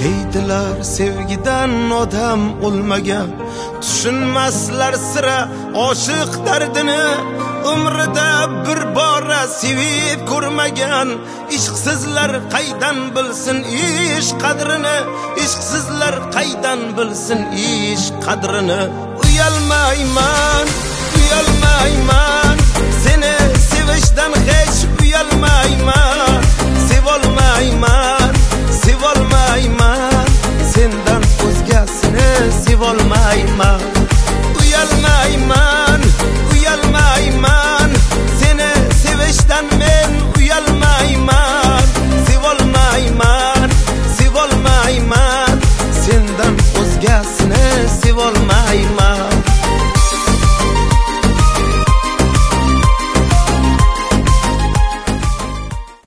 Deydilar sevgidan odam o'lmagan, tushunmaslar sira oshiq dardini. Umrida bir bora sevib ko'rmagan, ishqsizlar qaydan bilsin ish qadrini. Ishqsizlar qaydan bilsin ish qadrini. Uyalmayman, uyalmayman, seni sevishdan hech uyalmayman. Sevolmayman, sevolmayman, sendan o'zgasini sevolmayman.